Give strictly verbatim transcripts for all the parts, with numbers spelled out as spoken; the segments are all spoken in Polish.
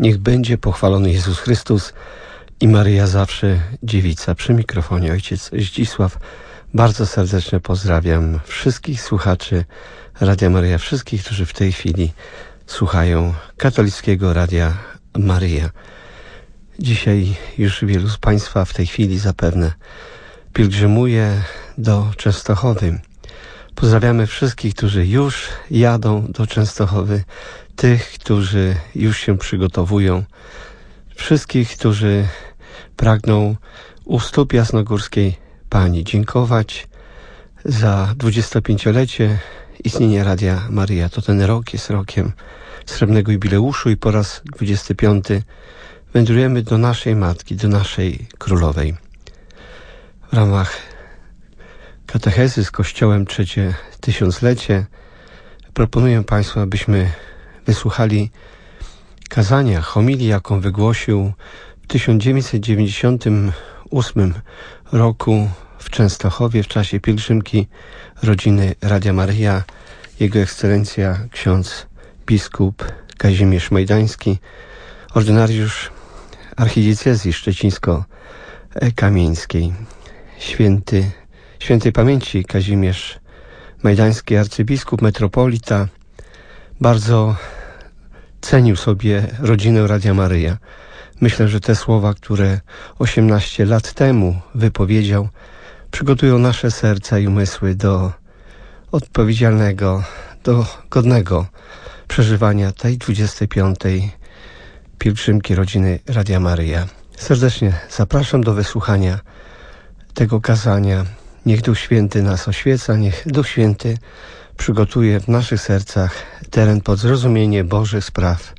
Niech będzie pochwalony Jezus Chrystus i Maryja zawsze dziewica. Przy mikrofonie ojciec Zdzisław. Bardzo serdecznie pozdrawiam wszystkich słuchaczy Radia Maryja, wszystkich, którzy w tej chwili słuchają katolickiego Radia Maryja. Dzisiaj już wielu z Państwa w tej chwili zapewne pielgrzymuje do Częstochowy. Pozdrawiamy wszystkich, którzy już jadą do Częstochowy, tych, którzy już się przygotowują, wszystkich, którzy pragną u stóp jasnogórskiej Pani dziękować za dwudziestopięciolecie istnienia Radia Maryja. To ten rok jest rokiem srebrnego jubileuszu i po raz dwudziesty piąty wędrujemy do naszej Matki, do naszej Królowej. W ramach katechezy z Kościołem trzecie tysiąclecie proponuję Państwu, abyśmy wysłuchali kazania, homilii, jaką wygłosił w tysiąc dziewięćset dziewięćdziesiątym ósmym roku w Częstochowie w czasie pielgrzymki rodziny Radia Maryja Jego Ekscelencja ksiądz biskup Kazimierz Majdański, ordynariusz archidiecezji szczecińsko-kamieńskiej. Święty, świętej pamięci Kazimierz Majdański, arcybiskup, metropolita, bardzo cenił sobie rodzinę Radia Maryja. Myślę, że te słowa, które osiemnaście lat temu wypowiedział, przygotują nasze serca i umysły do odpowiedzialnego, do godnego przeżywania tej dwudziestej piątej pielgrzymki rodziny Radia Maryja. Serdecznie zapraszam do wysłuchania tego kazania. Niech Duch Święty nas oświeca, niech Duch Święty przygotuje w naszych sercach teren pod zrozumienie Bożych spraw.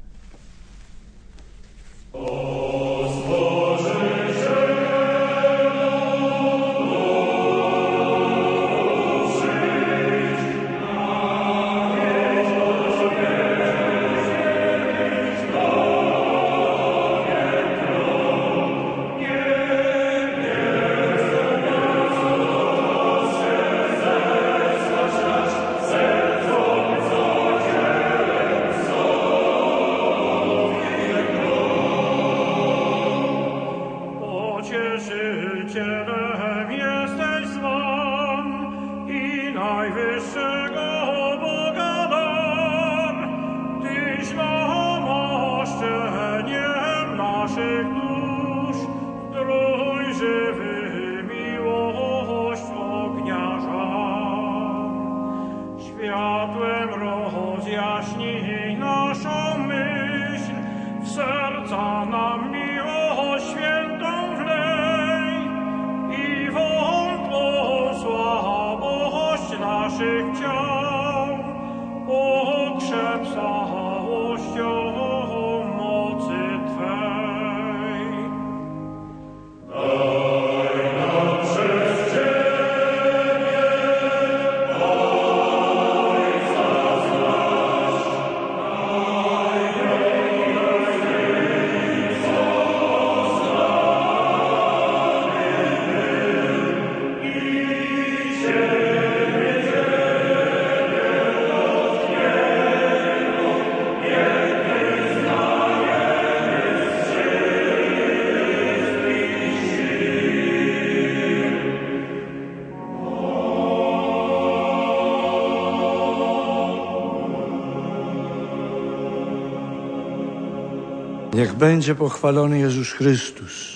Niech będzie pochwalony Jezus Chrystus.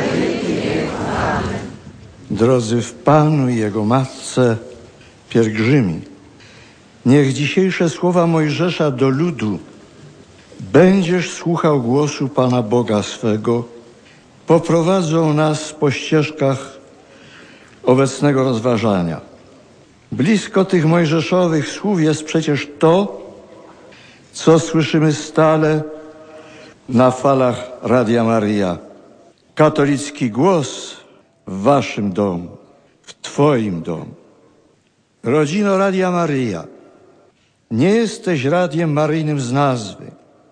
Drodzy w Panu i Jego Matce pielgrzymi, niech dzisiejsze słowa Mojżesza do ludu: będziesz słuchał głosu Pana Boga swego, poprowadzą nas po ścieżkach obecnego rozważania. Blisko tych mojżeszowych słów jest przecież to, co słyszymy stale na falach Radia Maryja. Katolicki głos w waszym domu, w twoim domu. Rodzino Radia Maryja, nie jesteś radiem maryjnym z nazwy.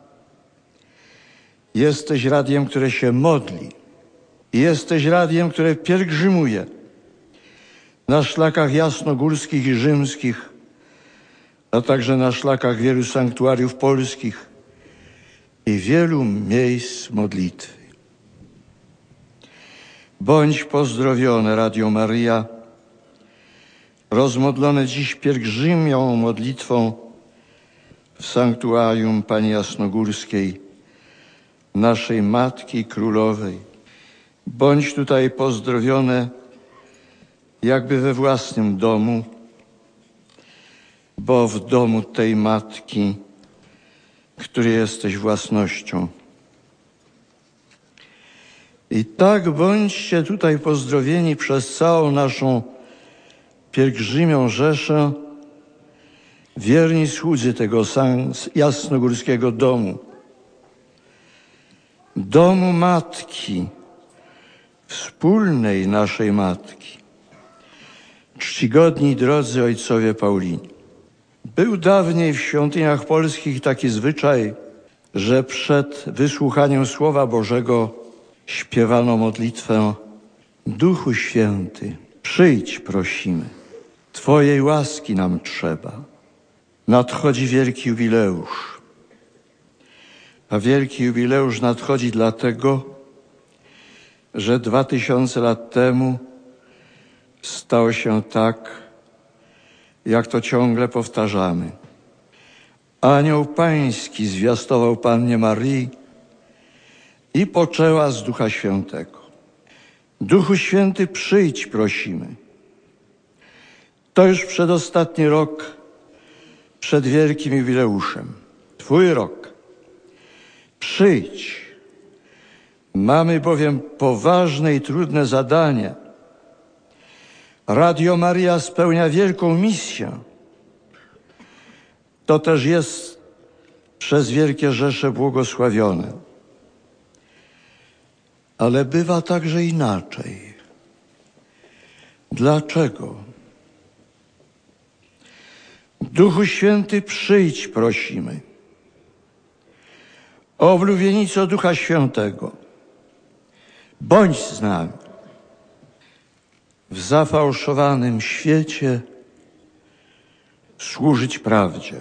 Jesteś radiem, które się modli. Jesteś radiem, które pielgrzymuje na szlakach jasnogórskich i rzymskich, a także na szlakach wielu sanktuariów polskich, i wielu miejsc modlitwy. Bądź pozdrowione, Radio Maryja, rozmodlone dziś pielgrzymią modlitwą w sanktuarium Pani Jasnogórskiej, naszej Matki Królowej. Bądź tutaj pozdrowione jakby we własnym domu, bo w domu tej Matki, której jesteś własnością. I tak bądźcie tutaj pozdrowieni przez całą naszą pielgrzymią rzeszę, wierni słudzy tego jasnogórskiego domu, domu Matki, wspólnej naszej Matki. Czcigodni drodzy ojcowie Paulini. Był dawniej w świątyniach polskich taki zwyczaj, że przed wysłuchaniem Słowa Bożego śpiewano modlitwę: Duchu Święty, przyjdź, prosimy. Twojej łaski nam trzeba. Nadchodzi wielki jubileusz. A wielki jubileusz nadchodzi dlatego, że dwa tysiące lat temu stało się tak, jak to ciągle powtarzamy. Anioł Pański zwiastował Pannie Marii i poczęła z Ducha Świętego. Duchu Święty, przyjdź, prosimy. To już przedostatni rok przed wielkim jubileuszem. Twój rok. Przyjdź. Mamy bowiem poważne i trudne zadanie. Radio Maryja spełnia wielką misję. To też jest przez wielkie rzesze błogosławione. Ale bywa także inaczej. Dlaczego? Duchu Święty, przyjdź, prosimy. Oblubienico Ducha Świętego, bądź z nami. W zafałszowanym świecie służyć prawdzie.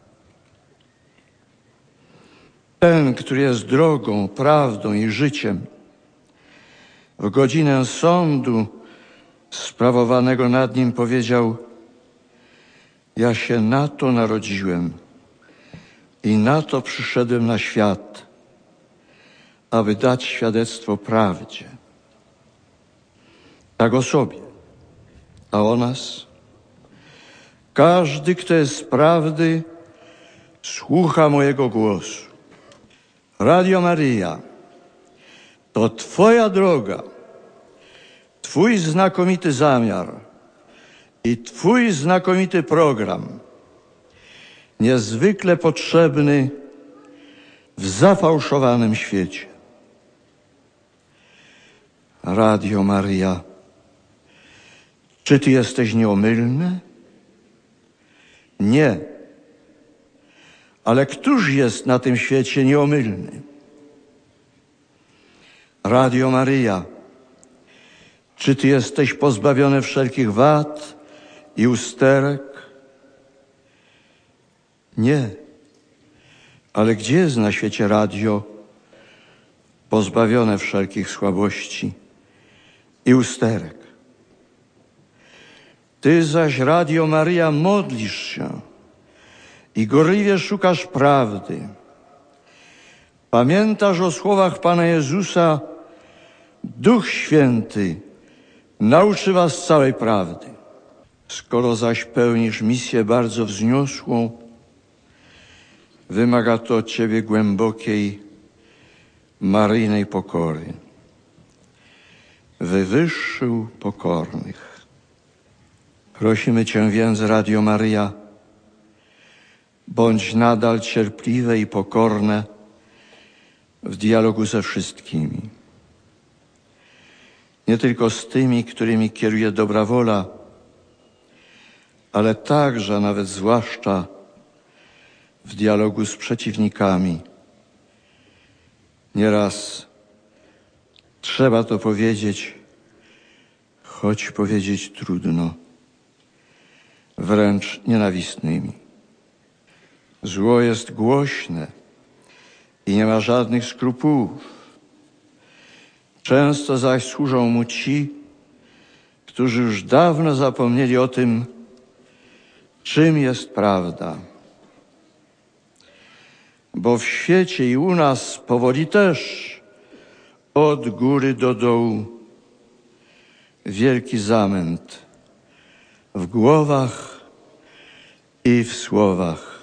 Ten, który jest drogą, prawdą i życiem, w godzinę sądu sprawowanego nad nim powiedział: ja się na to narodziłem i na to przyszedłem na świat, aby dać świadectwo prawdzie. Tak o sobie, a o nas. Każdy, kto jest z prawdy, słucha mojego głosu. Radio Maryja to Twoja droga, Twój znakomity zamiar i Twój znakomity program, niezwykle potrzebny w zafałszowanym świecie. Radio Maryja, czy Ty jesteś nieomylny? Nie. Ale któż jest na tym świecie nieomylny? Radio Maryja, czy Ty jesteś pozbawiony wszelkich wad i usterek? Nie. Ale gdzie jest na świecie radio pozbawione wszelkich słabości i usterek? Ty zaś, Radio Maryja, modlisz się i gorliwie szukasz prawdy. Pamiętasz o słowach Pana Jezusa: Duch Święty nauczy was całej prawdy. Skoro zaś pełnisz misję bardzo wzniosłą, wymaga to od Ciebie głębokiej, maryjnej pokory. Wywyższył pokornych. Prosimy Cię więc, Radio Maryja, bądź nadal cierpliwe i pokorne w dialogu ze wszystkimi. Nie tylko z tymi, którymi kieruje dobra wola, ale także, a nawet zwłaszcza w dialogu z przeciwnikami. Nieraz trzeba to powiedzieć, choć powiedzieć trudno, wręcz nienawistnymi. Zło jest głośne i nie ma żadnych skrupułów. Często zaś służą mu ci, którzy już dawno zapomnieli o tym, czym jest prawda. Bo w świecie i u nas powoli też od góry do dołu wielki zamęt w głowach i w słowach.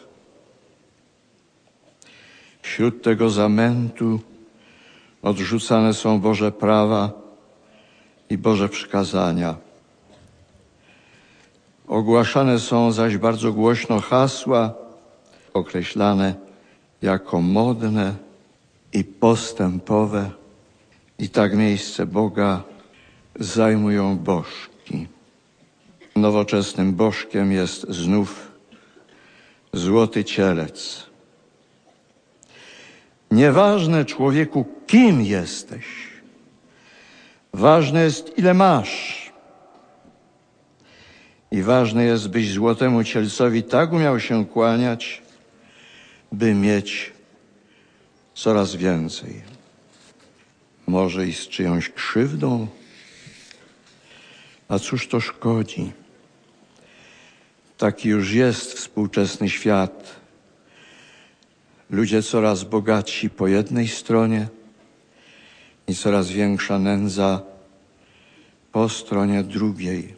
Wśród tego zamętu odrzucane są Boże prawa i Boże przykazania. Ogłaszane są zaś bardzo głośno hasła określane jako modne i postępowe, i tak miejsce Boga zajmują bożki. Nowoczesnym bożkiem jest znów złoty cielec. Nieważne, człowieku, kim jesteś. Ważne jest, ile masz. I ważne jest, byś złotemu cielcowi tak umiał się kłaniać, by mieć coraz więcej. Może i z czyjąś krzywdą? A cóż to szkodzi? Taki już jest współczesny świat. Ludzie coraz bogatsi po jednej stronie i coraz większa nędza po stronie drugiej.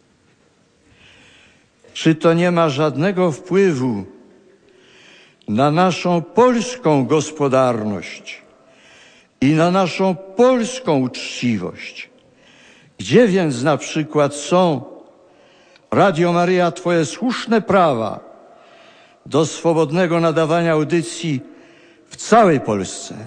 Czy to nie ma żadnego wpływu na naszą polską gospodarność i na naszą polską uczciwość? Gdzie więc na przykład są, Radio Maryja, Twoje słuszne prawa do swobodnego nadawania audycji w całej Polsce?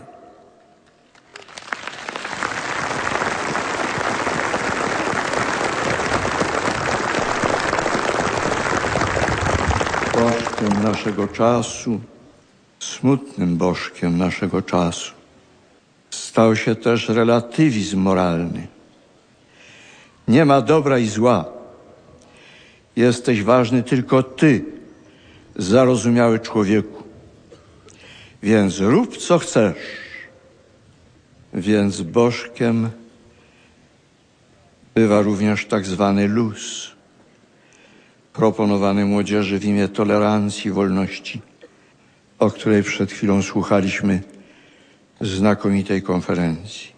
Bożkiem naszego czasu, smutnym bożkiem naszego czasu, stał się też relatywizm moralny. Nie ma dobra i zła. Jesteś ważny tylko ty, zarozumiały człowieku. Więc rób, co chcesz. Więc bożkiem bywa również tak zwany luz, proponowany młodzieży w imię tolerancji, wolności, o której przed chwilą słuchaliśmy w znakomitej konferencji.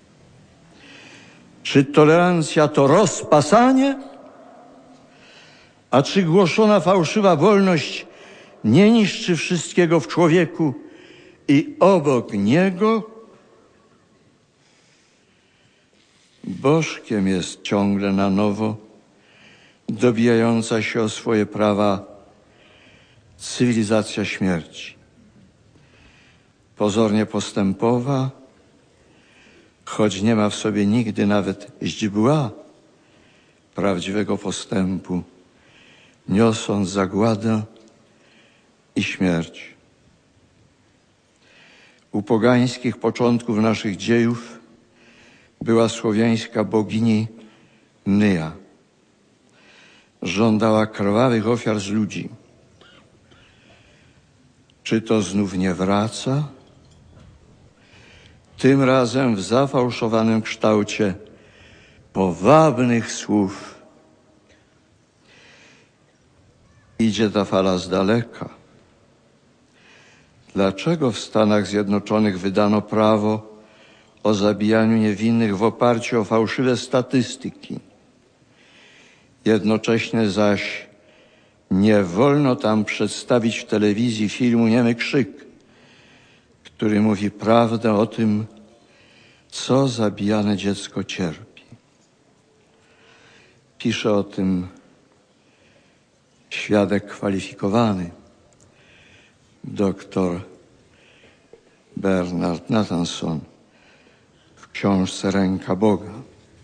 Czy tolerancja to rozpasanie? A czy głoszona fałszywa wolność nie niszczy wszystkiego w człowieku i obok niego? Bożkiem jest ciągle na nowo dobijająca się o swoje prawa cywilizacja śmierci. Pozornie postępowa, choć nie ma w sobie nigdy nawet źdźbła prawdziwego postępu, niosąc zagładę i śmierć. U pogańskich początków naszych dziejów była słowiańska bogini Nyja. Żądała krwawych ofiar z ludzi. Czy to znów nie wraca? Tym razem w zafałszowanym kształcie powabnych słów. Idzie ta fala z daleka. Dlaczego w Stanach Zjednoczonych wydano prawo o zabijaniu niewinnych w oparciu o fałszywe statystyki? Jednocześnie zaś nie wolno tam przedstawić w telewizji filmu Niemy krzyk, który mówi prawdę o tym, co zabijane dziecko cierpi. Pisze o tym świadek kwalifikowany, doktor Bernard Nathanson w książce Ręka Boga.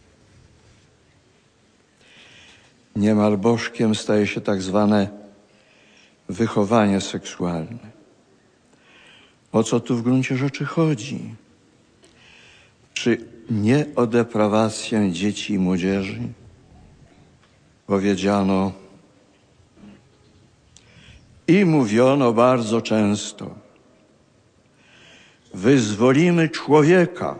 Niemal bożkiem staje się tak zwane wychowanie seksualne. O co tu w gruncie rzeczy chodzi? Czy nie o deprawację dzieci i młodzieży? Powiedziano i mówiono bardzo często, wyzwolimy człowieka.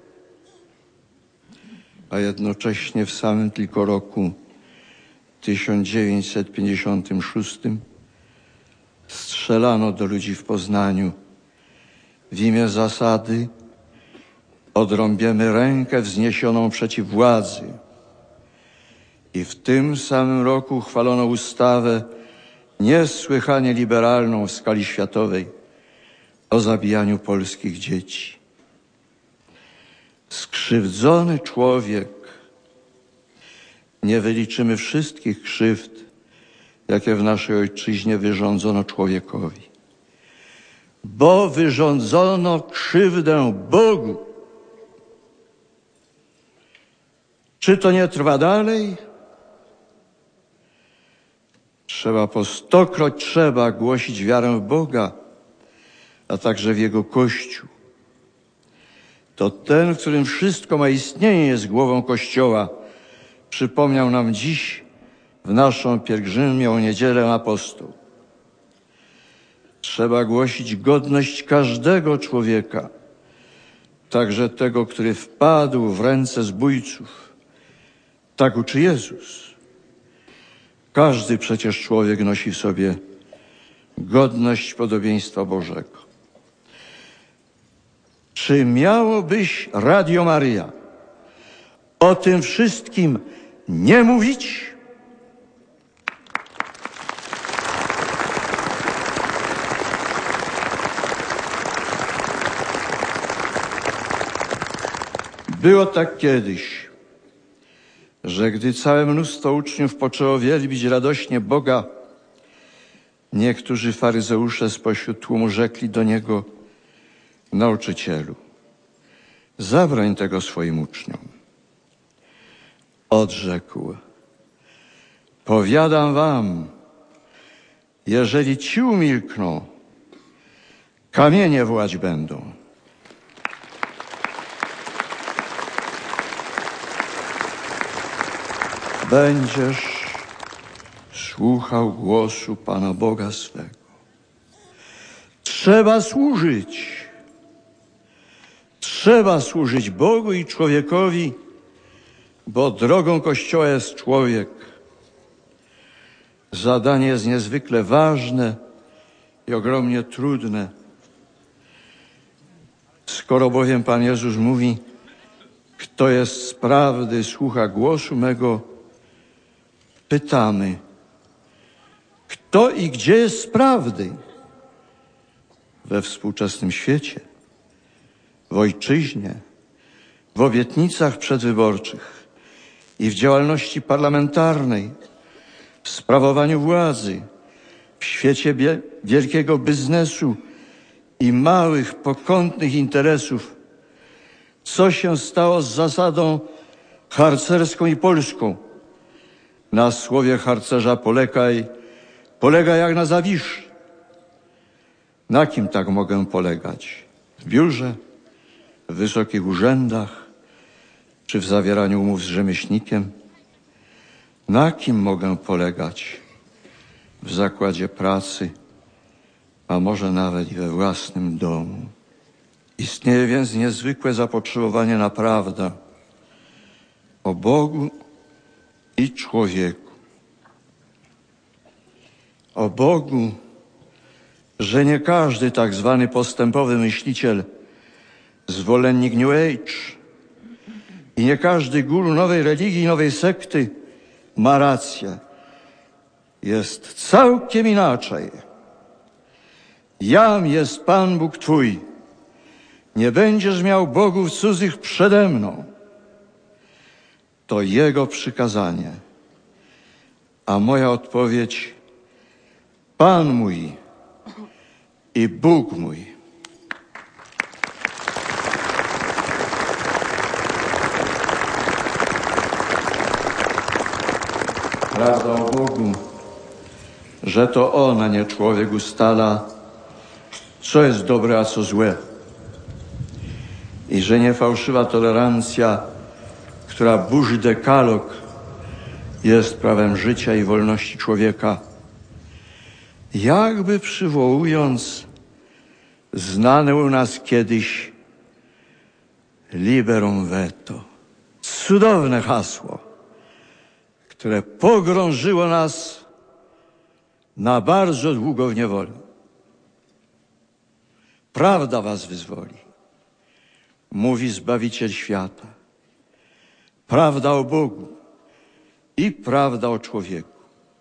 A jednocześnie w samym tylko roku tysiąc dziewięćset pięćdziesiątym szóstym strzelano do ludzi w Poznaniu w imię zasady odrąbiemy rękę wzniesioną przeciw władzy. I w tym samym roku uchwalono ustawę niesłychanie liberalną w skali światowej o zabijaniu polskich dzieci. Skrzywdzony człowiek, nie wyliczymy wszystkich krzywd, jakie w naszej ojczyźnie wyrządzono człowiekowi, bo wyrządzono krzywdę Bogu. Czy to nie trwa dalej? Trzeba po stokroć trzeba głosić wiarę w Boga, a także w Jego Kościół. To ten, w którym wszystko ma istnienie, jest głową Kościoła. Przypomniał nam dziś w naszą pielgrzymią niedzielę apostoł. Trzeba głosić godność każdego człowieka, także tego, który wpadł w ręce zbójców. Tak uczy Jezus. Każdy przecież człowiek nosi w sobie godność podobieństwa Bożego. Czy miałobyś, Radio Maryja, o tym wszystkim nie mówić? Było tak kiedyś, że gdy całe mnóstwo uczniów poczęło wielbić radośnie Boga, niektórzy faryzeusze spośród tłumu rzekli do Niego: Nauczycielu, zabrań tego swoim uczniom. Odrzekł: powiadam wam, jeżeli ci umilkną, kamienie wołać będą. Będziesz słuchał głosu Pana Boga swego. Trzeba służyć. Trzeba służyć Bogu i człowiekowi, bo drogą Kościoła jest człowiek. Zadanie jest niezwykle ważne i ogromnie trudne. Skoro bowiem Pan Jezus mówi: kto jest z prawdy, słucha głosu mego, pytamy, kto i gdzie jest z prawdy? We współczesnym świecie, w ojczyźnie, w obietnicach przedwyborczych i w działalności parlamentarnej, w sprawowaniu władzy, w świecie wielkiego biznesu i małych, pokątnych interesów. Co się stało z zasadą harcerską i polską? Na słowie harcerza polegaj, polegaj jak na Zawiszy. Na kim tak mogę polegać? W biurze, w wysokich urzędach, czy w zawieraniu umów z rzemieślnikiem? Na kim mogę polegać? W zakładzie pracy, a może nawet i we własnym domu. Istnieje więc niezwykłe zapotrzebowanie na prawdę o Bogu i człowieku. O Bogu, że nie każdy tak zwany postępowy myśliciel, zwolennik New Age i nie każdy guru nowej religii, nowej sekty ma rację. Jest całkiem inaczej. Jam jest Pan Bóg Twój. Nie będziesz miał bogów cudzych przede mną. To Jego przykazanie. A moja odpowiedź: Pan mój i Bóg mój. Prawda o Bogu, że to On, a nie człowiek ustala, co jest dobre, a co złe. I że nie fałszywa tolerancja, która burzy dekalog, jest prawem życia i wolności człowieka. Jakby przywołując znane u nas kiedyś liberum veto. Cudowne hasło, które pogrążyło nas na bardzo długo w niewolę. Prawda was wyzwoli, mówi Zbawiciel świata. Prawda o Bogu i prawda o człowieku.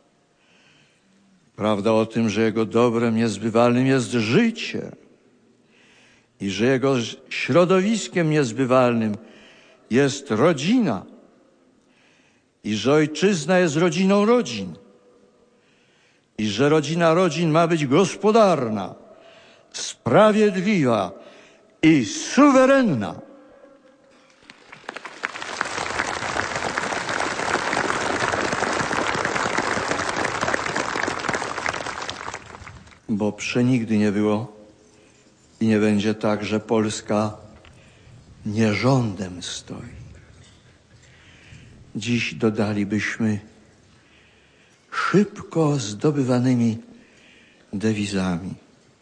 Prawda o tym, że Jego dobrem niezbywalnym jest życie i że Jego środowiskiem niezbywalnym jest rodzina i że Ojczyzna jest rodziną rodzin i że rodzina rodzin ma być gospodarna, sprawiedliwa i suwerenna. Bo przenigdy nie było i nie będzie tak, że Polska nierządem stoi. Dziś dodalibyśmy szybko zdobywanymi dewizami.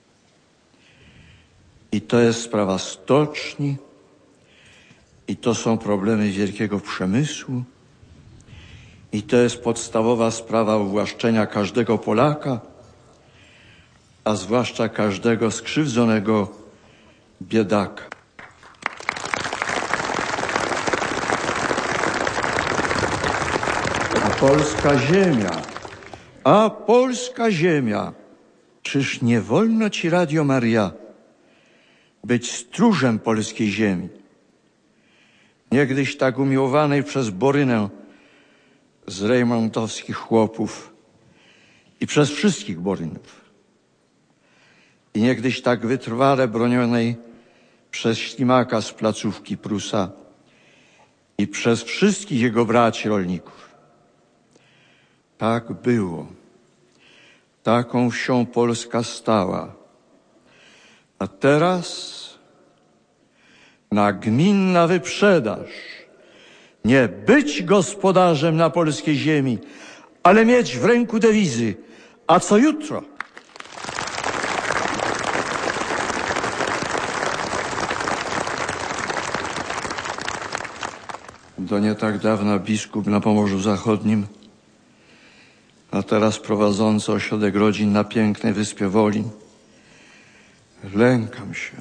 I to jest sprawa stoczni, i to są problemy wielkiego przemysłu, i to jest podstawowa sprawa uwłaszczenia każdego Polaka, a zwłaszcza każdego skrzywdzonego biedaka. A polska ziemia, a polska ziemia, czyż nie wolno ci, Radio Maria, być stróżem polskiej ziemi? Niegdyś tak umiłowanej przez Borynę z rejmontowskich chłopów i przez wszystkich Borynów. I niegdyś tak wytrwale bronionej przez Ślimaka z placówki Prusa i przez wszystkich jego braci rolników. Tak było. Taką wsią Polska stała. A teraz nagminna wyprzedaż. Nie być gospodarzem na polskiej ziemi, ale mieć w ręku dewizy. A co jutro? Do nie tak dawna biskup na Pomorzu Zachodnim, a teraz prowadzący ośrodek rodzin na pięknej wyspie Wolin. Lękam się.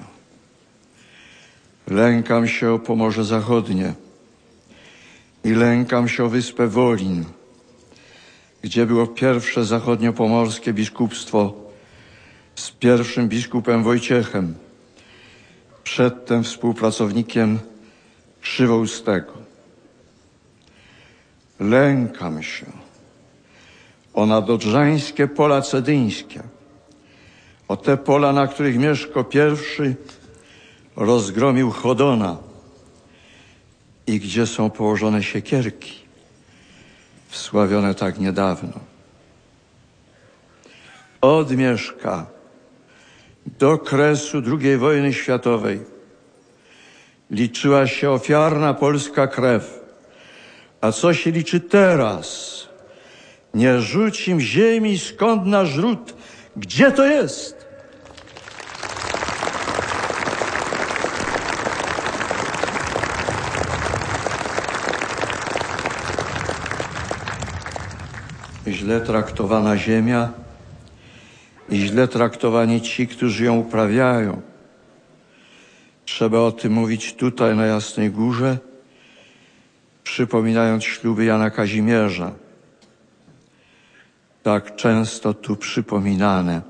Lękam się o Pomorze Zachodnie i lękam się o wyspę Wolin, gdzie było pierwsze zachodniopomorskie biskupstwo z pierwszym biskupem Wojciechem, przedtem współpracownikiem Krzywoustego. Lękam się o nadodrzańskie pola cedyńskie, o te pola, na których Mieszko I rozgromił Chodona i gdzie są położone siekierki, wsławione tak niedawno. Od Mieszka do kresu drugiej wojny światowej liczyła się ofiarna polska krew. A co się liczy teraz? Nie rzuć im ziemi, skąd nasz ród? Gdzie to jest? Źle traktowana ziemia i źle traktowani ci, którzy ją uprawiają. Trzeba o tym mówić tutaj na Jasnej Górze, przypominając śluby Jana Kazimierza, tak często tu przypominane.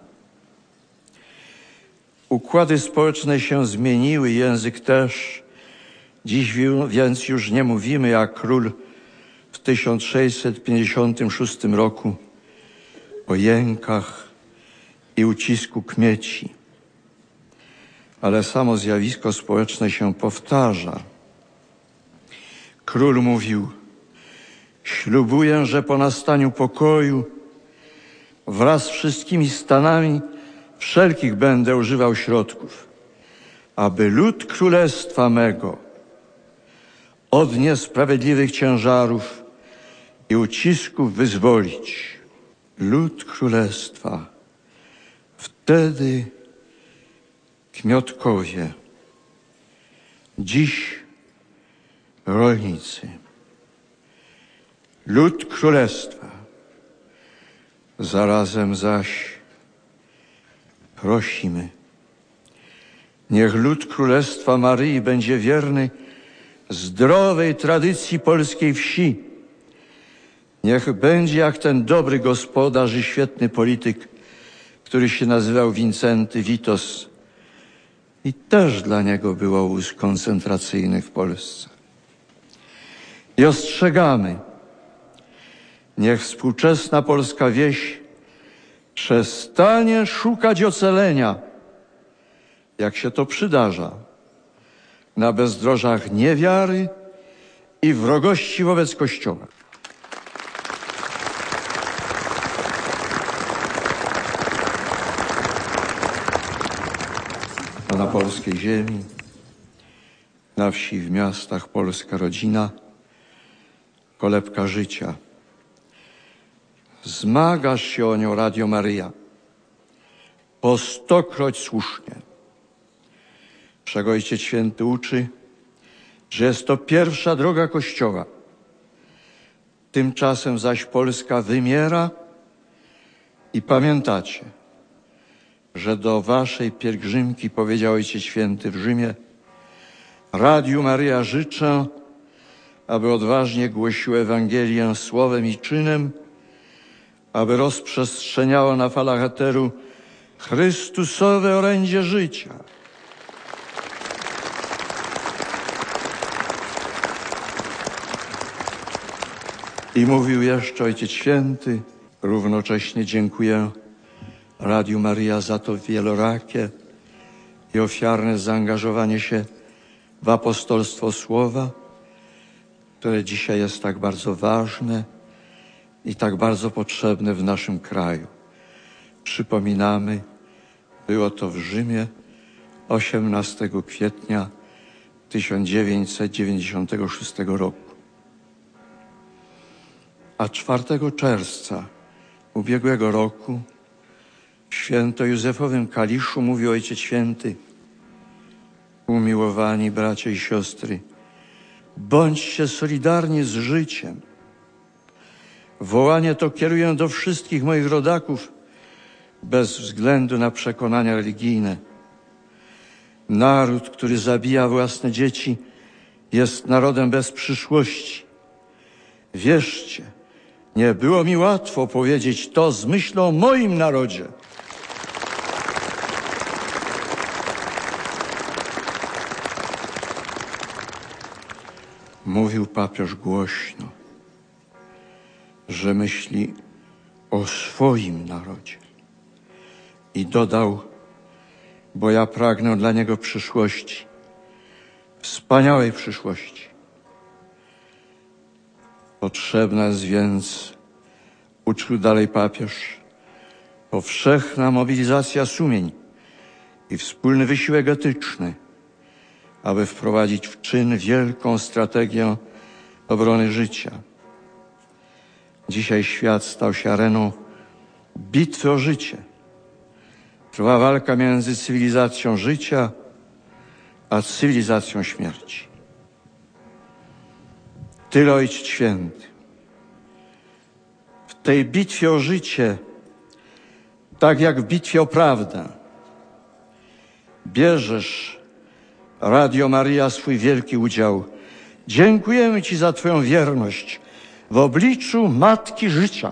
Układy społeczne się zmieniły, język też. Dziś więc już nie mówimy jak król w tysiąc sześćset pięćdziesiątym szóstym roku o jękach i ucisku kmieci. Ale samo zjawisko społeczne się powtarza. Król mówił: ślubuję, że po nastaniu pokoju wraz z wszystkimi stanami wszelkich będę używał środków, aby lud królestwa mego od niesprawiedliwych ciężarów i ucisków wyzwolić. Lud królestwa wtedy, Kmiotkowie, dziś rolnicy, lud królestwa, zarazem zaś prosimy, niech lud Królestwa Maryi będzie wierny zdrowej tradycji polskiej wsi. Niech będzie jak ten dobry gospodarz i świetny polityk, który się nazywał Wincenty Witos. I też dla niego był obóz koncentracyjny w Polsce. I ostrzegamy, niech współczesna polska wieś przestanie szukać ocalenia, jak się to przydarza, na bezdrożach niewiary i wrogości wobec Kościoła. A na polskiej ziemi, na wsi i w miastach polska rodzina, kolebka życia. Zmagasz się o nią, Radio Maryja, po stokroć słusznie. Wszak Ojciec Święty uczy, że jest to pierwsza droga Kościoła. Tymczasem zaś Polska wymiera i pamiętacie, że do waszej pielgrzymki powiedział Ojciec Święty w Rzymie: Radiu Maryja życzę, aby odważnie głosiło Ewangelię słowem i czynem, aby rozprzestrzeniało na falach eteru Chrystusowe orędzie życia. I mówił jeszcze Ojciec Święty, równocześnie dziękuję Radiu Maryja za to wielorakie i ofiarne zaangażowanie się w apostolstwo Słowa, które dzisiaj jest tak bardzo ważne i tak bardzo potrzebne w naszym kraju. Przypominamy, było to w Rzymie osiemnastego kwietnia tysiąc dziewięćset dziewięćdziesiątego szóstego roku. A czwartego czerwca ubiegłego roku w święto Józefowym Kaliszu mówi Ojciec Święty: umiłowani bracia i siostry, bądźcie solidarni z życiem. Wołanie to kieruję do wszystkich moich rodaków, bez względu na przekonania religijne. Naród, który zabija własne dzieci, jest narodem bez przyszłości. Wierzcie, nie było mi łatwo powiedzieć to z myślą o moim narodzie. Mówił papież głośno, że myśli o swoim narodzie. I dodał: bo ja pragnę dla niego przyszłości, wspaniałej przyszłości. Potrzebna jest więc, uczył dalej papież, powszechna mobilizacja sumień i wspólny wysiłek etyczny, aby wprowadzić w czyn wielką strategię obrony życia. Dzisiaj świat stał się areną bitwy o życie. Trwa walka między cywilizacją życia a cywilizacją śmierci. Tyle Ojciec Święty. W tej bitwie o życie, tak jak w bitwie o prawdę, bierzesz, Radio Maryja, swój wielki udział. Dziękujemy Ci za Twoją wierność w obliczu Matki Życia.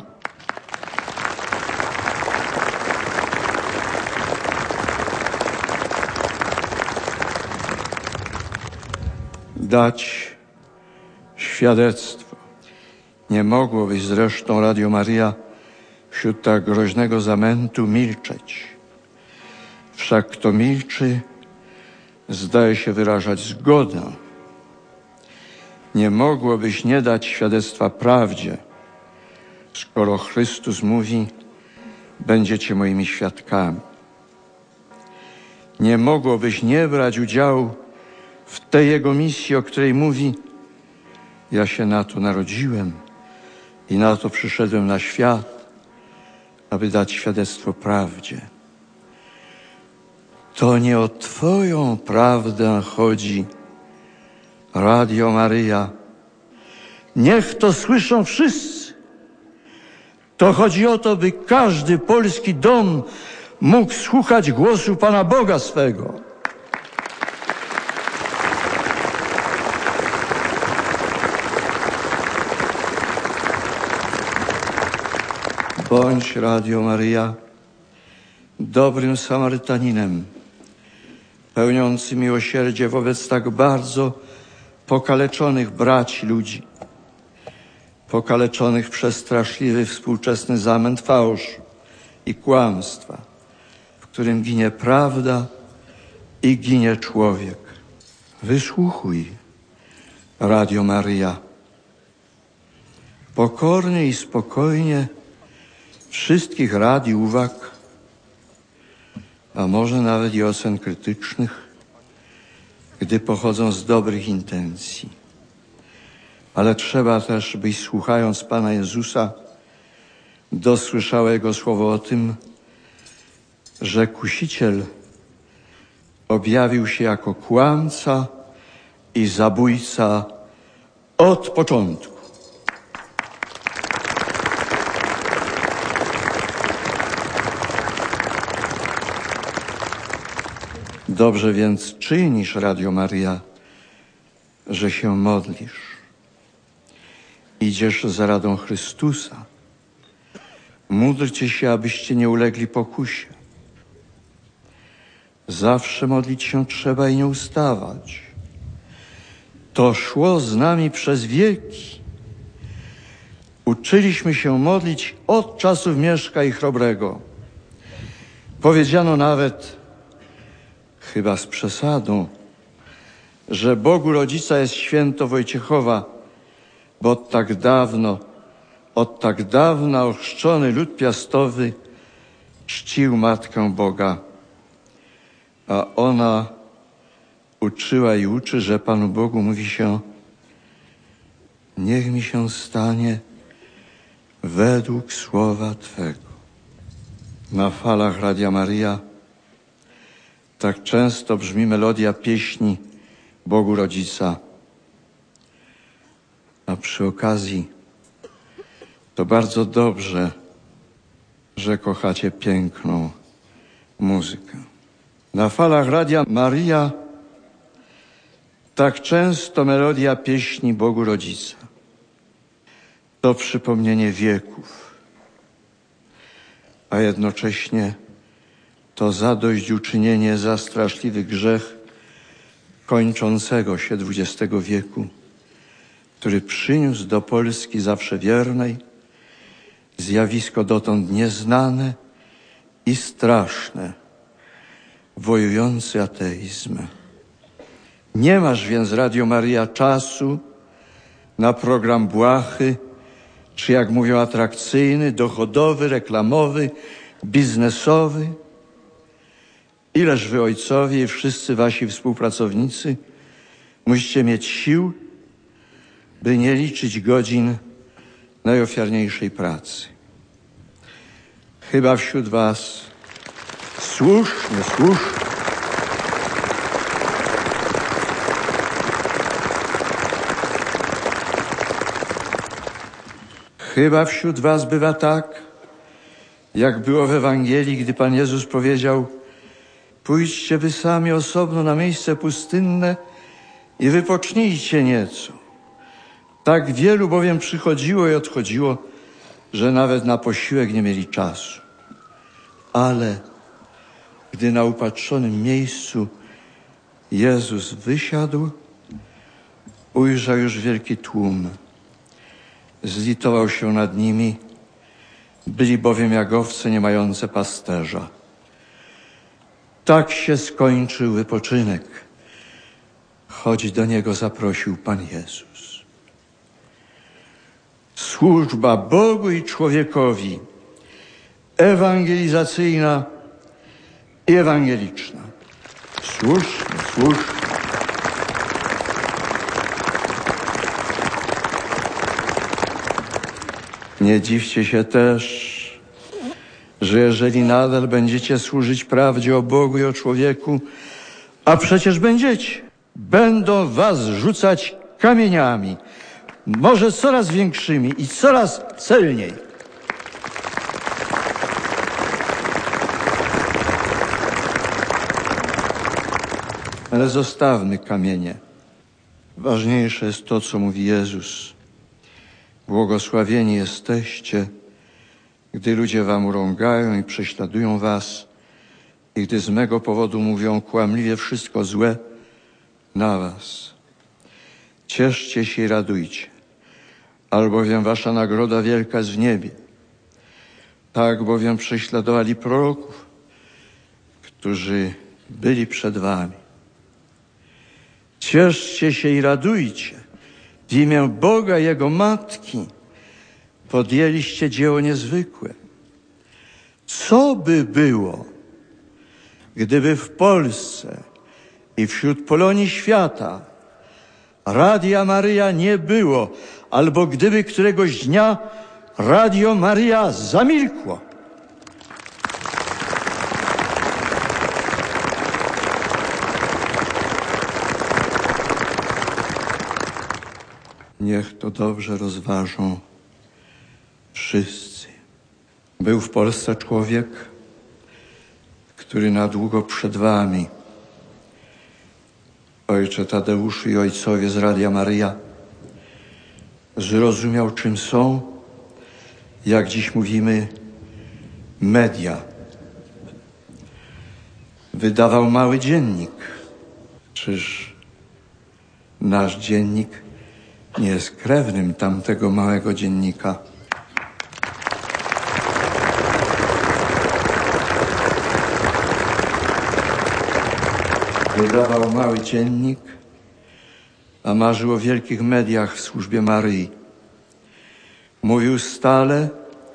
Dać świadectwo. Nie mogłobyś zresztą, Radio Maryja, wśród tak groźnego zamętu milczeć. Wszak kto milczy, zdaje się wyrażać zgodę. Nie mogłobyś nie dać świadectwa prawdzie, skoro Chrystus mówi: będziecie moimi świadkami. Nie mogłobyś nie brać udziału w tej Jego misji, o której mówi: ja się na to narodziłem i na to przyszedłem na świat, aby dać świadectwo prawdzie. To nie o Twoją prawdę chodzi, Radio Maryja. Niech to słyszą wszyscy. To chodzi o to, by każdy polski dom mógł słuchać głosu Pana Boga swego. Bądź, Radio Maryja, dobrym Samarytaninem, pełniący miłosierdzie wobec tak bardzo pokaleczonych braci ludzi, pokaleczonych przez straszliwy współczesny zamęt fałszu i kłamstwa, w którym ginie prawda i ginie człowiek. Wysłuchuj, Radio Maryja. Pokornie i spokojnie wszystkich rad i uwag, a może nawet i ocen krytycznych, gdy pochodzą z dobrych intencji. Ale trzeba też, byś słuchając Pana Jezusa, dosłyszał Jego słowo o tym, że kusiciel objawił się jako kłamca i zabójca od początku. Dobrze więc czynisz, Radio Maryja, że się modlisz. Idziesz za radą Chrystusa. Módlcie się, abyście nie ulegli pokusie. Zawsze modlić się trzeba i nie ustawać. To szło z nami przez wieki. Uczyliśmy się modlić od czasów Mieszka i Chrobrego. Powiedziano nawet, chyba z przesadą, że Bogu Rodzica jest święto Wojciechowa, bo od tak dawno, od tak dawna ochrzczony lud piastowy czcił Matkę Boga, a ona uczyła i uczy, że Panu Bogu mówi się: niech mi się stanie według słowa Twego. Na falach Radia Maryja tak często brzmi melodia pieśni Bogu Rodzica. A przy okazji to bardzo dobrze, że kochacie piękną muzykę. Na falach Radia Maryja tak często melodia pieśni Bogu Rodzica. To przypomnienie wieków, a jednocześnie to zadośćuczynienie za straszliwy grzech kończącego się dwudziestego wieku, który przyniósł do Polski zawsze wiernej zjawisko dotąd nieznane i straszne, wojujący ateizm. Nie masz więc, Radio Maryja, czasu na program błahy, czy jak mówią atrakcyjny, dochodowy, reklamowy, biznesowy. Ileż wy, ojcowie i wszyscy wasi współpracownicy, musicie mieć sił, by nie liczyć godzin najofiarniejszej pracy. Chyba wśród was słusznie, słusznie Chyba wśród was bywa tak, jak było w Ewangelii, gdy Pan Jezus powiedział: pójdźcie wy sami osobno na miejsce pustynne i wypocznijcie nieco. Tak wielu bowiem przychodziło i odchodziło, że nawet na posiłek nie mieli czasu. Ale gdy na upatrzonym miejscu Jezus wysiadł, ujrzał już wielki tłum. Zlitował się nad nimi, byli bowiem jak owce nie mające pasterza. Tak się skończył wypoczynek, choć do niego zaprosił Pan Jezus. Służba Bogu i człowiekowi, ewangelizacyjna i ewangeliczna. Słusznie, słusznie. Nie dziwcie się też, że że jeżeli nadal będziecie służyć prawdzie o Bogu i o człowieku, a przecież będziecie, będą was rzucać kamieniami, może coraz większymi i coraz celniej. Ale zostawmy kamienie. Ważniejsze jest to, co mówi Jezus. Błogosławieni jesteście, gdy ludzie wam urągają i prześladują was i gdy z mego powodu mówią kłamliwie wszystko złe na was. Cieszcie się i radujcie, albowiem wasza nagroda wielka jest w niebie. Tak bowiem prześladowali proroków, którzy byli przed wami. Cieszcie się i radujcie. W imię Boga i Jego Matki podjęliście dzieło niezwykłe. Co by było, gdyby w Polsce i wśród Polonii świata Radia Maryja nie było, albo gdyby któregoś dnia Radio Maryja zamilkło? Niech to dobrze rozważą wszyscy. Był w Polsce człowiek, który na długo przed wami, ojcze Tadeuszu i ojcowie z Radia Maryja, zrozumiał, czym są, jak dziś mówimy, media. Wydawał mały dziennik. Czyż nasz dziennik nie jest krewnym tamtego małego dziennika? Wydawał mały dziennik, a marzył o wielkich mediach w służbie Maryi. Mówił stale: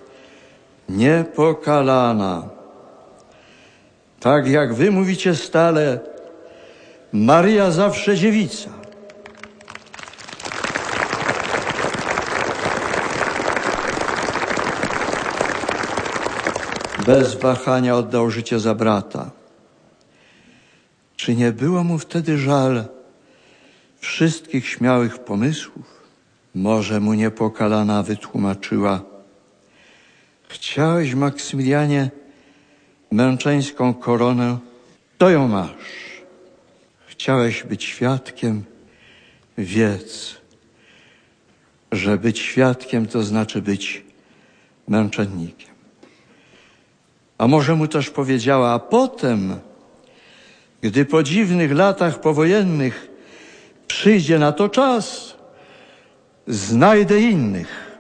niepokalana. Tak jak wy mówicie stale: Maryja zawsze dziewica. Bez wahania oddał życie za brata. Czy nie było mu wtedy żal wszystkich śmiałych pomysłów? Może mu niepokalana wytłumaczyła: chciałeś, Maksymilianie, męczeńską koronę, to ją masz. Chciałeś być świadkiem, wiedz, że być świadkiem to znaczy być męczennikiem. A może mu też powiedziała: a potem, gdy po dziwnych latach powojennych przyjdzie na to czas, znajdę innych.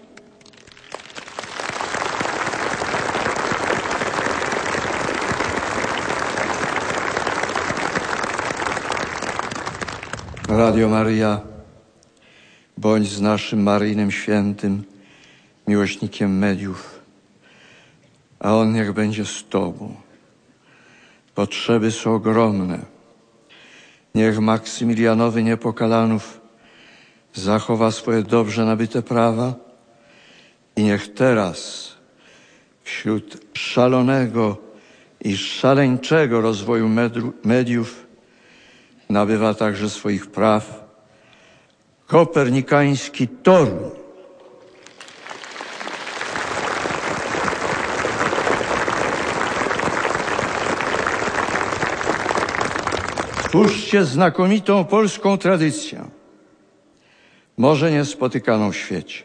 Radio Maryja, bądź z naszym Maryjnym Świętym, miłośnikiem mediów, a On niech będzie z Tobą. Potrzeby są ogromne. Niech Maksymilianowy Niepokalanów zachowa swoje dobrze nabyte prawa i niech teraz wśród szalonego i szaleńczego rozwoju mediów nabywa także swoich praw kopernikański Toruń. Twórzcie znakomitą polską tradycję, może niespotykaną w świecie.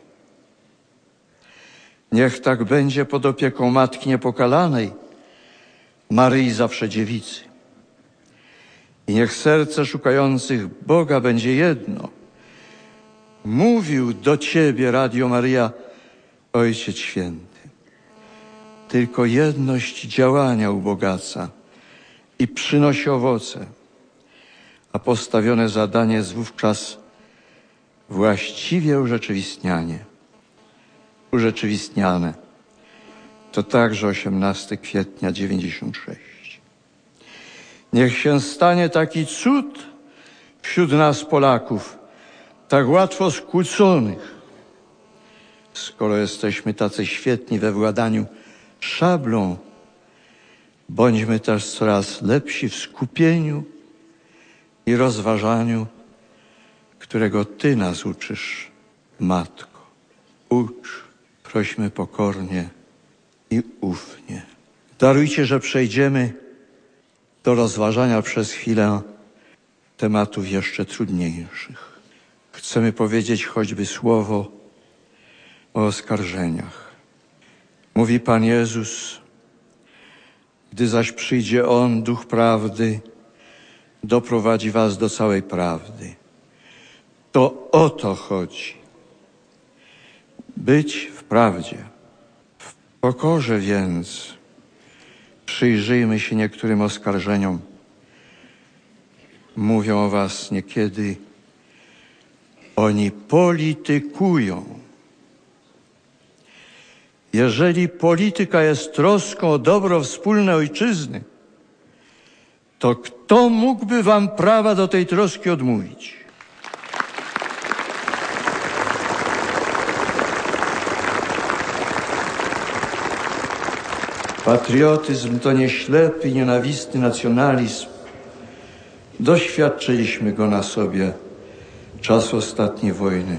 Niech tak będzie pod opieką Matki Niepokalanej, Maryi zawsze dziewicy. I niech serce szukających Boga będzie jedno. Mówił do Ciebie, Radio Maryja, Ojciec Święty. Tylko jedność działania ubogaca i przynosi owoce, a postawione zadanie jest wówczas właściwie urzeczywistnianie. Urzeczywistniane. To także osiemnastego kwietnia dziewięćdziesiątego szóstego. Niech się stanie taki cud wśród nas Polaków, tak łatwo skłóconych, skoro jesteśmy tacy świetni we władaniu szablą, bądźmy też coraz lepsi w skupieniu i rozważaniu, którego Ty nas uczysz, Matko. Ucz, prośmy pokornie i ufnie. Darujcie, że przejdziemy do rozważania przez chwilę tematów jeszcze trudniejszych. Chcemy powiedzieć choćby słowo o oskarżeniach. Mówi Pan Jezus: gdy zaś przyjdzie On, Duch Prawdy, doprowadzi was do całej prawdy. To o to chodzi. Być w prawdzie. W pokorze więc przyjrzyjmy się niektórym oskarżeniom. Mówią o was niekiedy: oni politykują. Jeżeli polityka jest troską o dobro wspólne ojczyzny, to kto mógłby wam prawa do tej troski odmówić? Patriotyzm to nie ślepy i nienawistny nacjonalizm. Doświadczyliśmy go na sobie czas ostatniej wojny.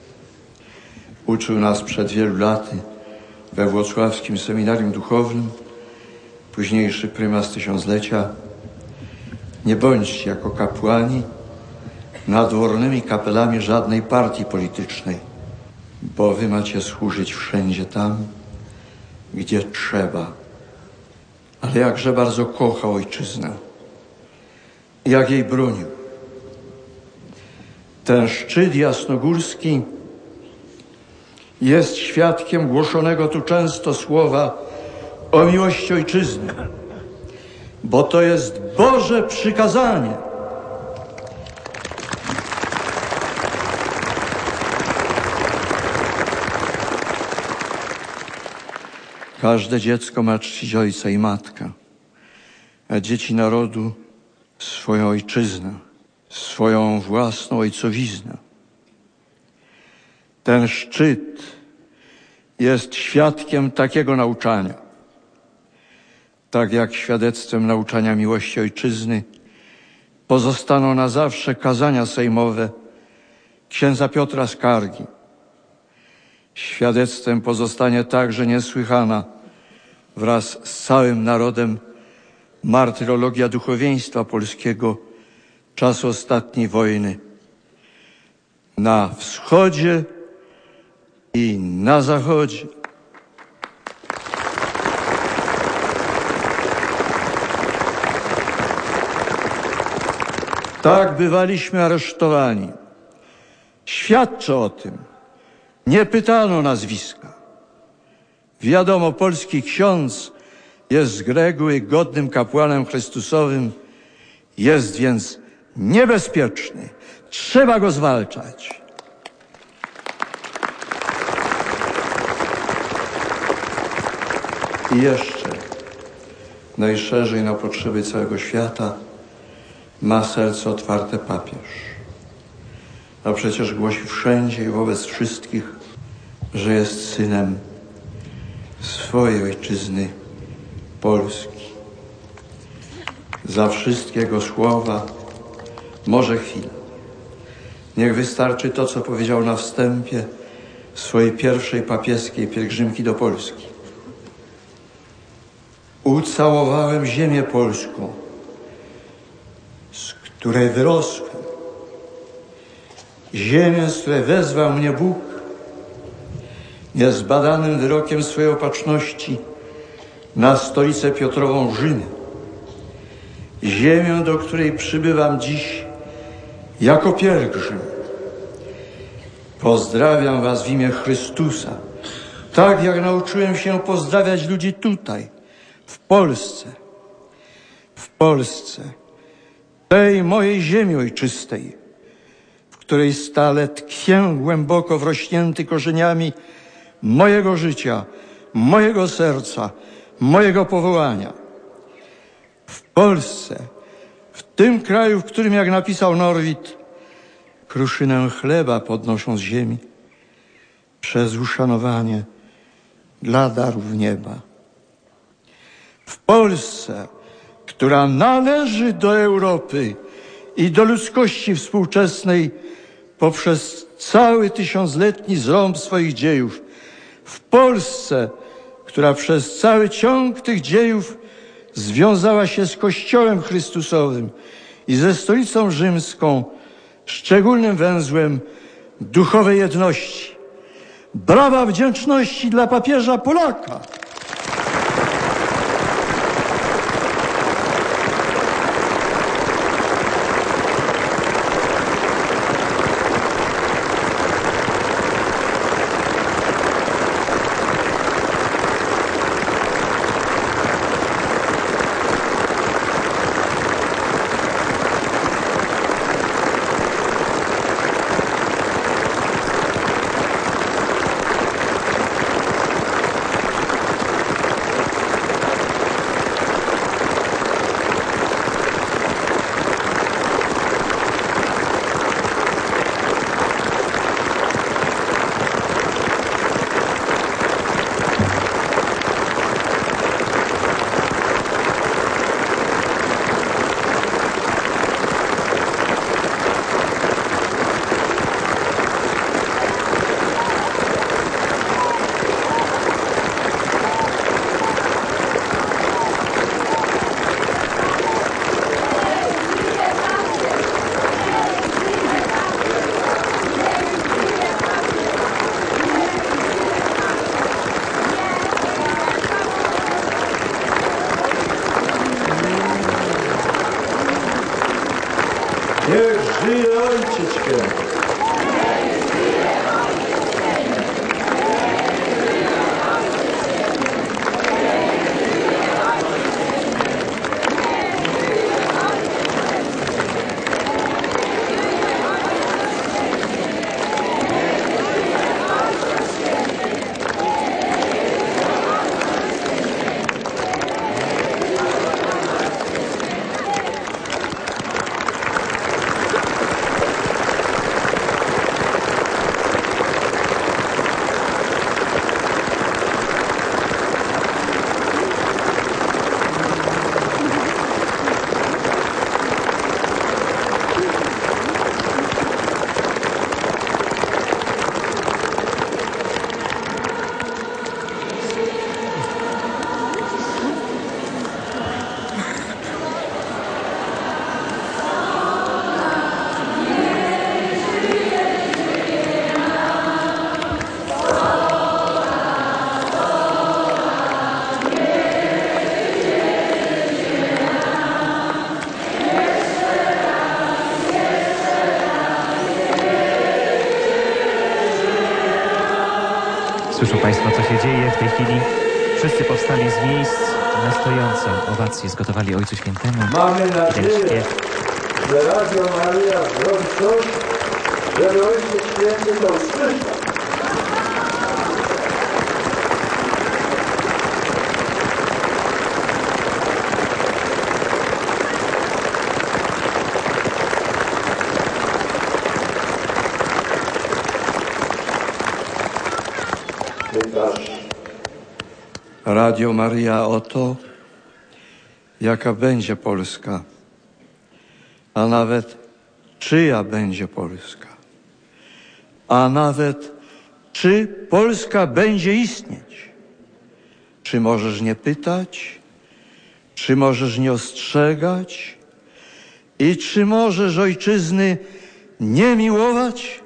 Uczył nas przed wielu laty we włocławskim seminarium duchownym późniejszy prymas tysiąclecia: nie bądźcie jako kapłani nadwornymi kapelami żadnej partii politycznej, bo wy macie służyć wszędzie tam, gdzie trzeba. Ale jakże bardzo kochał ojczyznę, jak jej bronił. Ten szczyt jasnogórski jest świadkiem głoszonego tu często słowa o miłości ojczyzny, bo to jest Boże przykazanie. Każde dziecko ma czcić ojca i matkę, a dzieci narodu swoją ojczyznę, swoją własną ojcowiznę. Ten szczyt jest świadkiem takiego nauczania. Tak jak świadectwem nauczania miłości ojczyzny pozostaną na zawsze kazania sejmowe księdza Piotra Skargi. Świadectwem pozostanie także niesłychana wraz z całym narodem martyrologia duchowieństwa polskiego czasu ostatniej wojny na wschodzie i na zachodzie. Tak bywaliśmy aresztowani. Świadczę o tym. Nie pytano nazwiska. Wiadomo, polski ksiądz jest z reguły godnym kapłanem Chrystusowym, jest więc niebezpieczny. Trzeba go zwalczać. I jeszcze najszerzej na potrzeby całego świata ma serce otwarte papież. A przecież głosi wszędzie i wobec wszystkich, że jest synem swojej ojczyzny Polski. Za wszystkie jego słowa może chwilę. Niech wystarczy to, co powiedział na wstępie swojej pierwszej papieskiej pielgrzymki do Polski. Ucałowałem ziemię polską, z której wyrosłem. Ziemię, z której wezwał mnie Bóg, niezbadanym wyrokiem swojej opatrzności na stolicę Piotrową Rzym. Ziemię, do której przybywam dziś jako pielgrzym. Pozdrawiam was w imię Chrystusa, tak jak nauczyłem się pozdrawiać ludzi tutaj, w Polsce. W Polsce, tej mojej ziemi ojczystej, w której stale tkwię głęboko wrośnięty korzeniami mojego życia, mojego serca, mojego powołania. W Polsce, w tym kraju, w którym, jak napisał Norwid, kruszynę chleba podnoszą z ziemi przez uszanowanie dla darów nieba. Polsce, która należy do Europy i do ludzkości współczesnej poprzez cały tysiącletni zrąb swoich dziejów. W Polsce, która przez cały ciąg tych dziejów związała się z Kościołem Chrystusowym i ze Stolicą Rzymską szczególnym węzłem duchowej jedności. Brawa wdzięczności dla papieża Polaka. Niech żyje Ojciec Święty. Słyszą Państwo, co się dzieje w tej chwili? Wszyscy powstali z miejsc na stojąco. Owacje zgotowali Ojcu Świętemu. Mamy nadzieję, że Radio Maryja zrobi coś, żeby Ojciec Święty to usłyszał. Radio Maryja o to, jaka będzie Polska, a nawet czyja będzie Polska, a nawet czy Polska będzie istnieć. Czy możesz nie pytać, czy możesz nie ostrzegać i czy możesz ojczyzny nie miłować?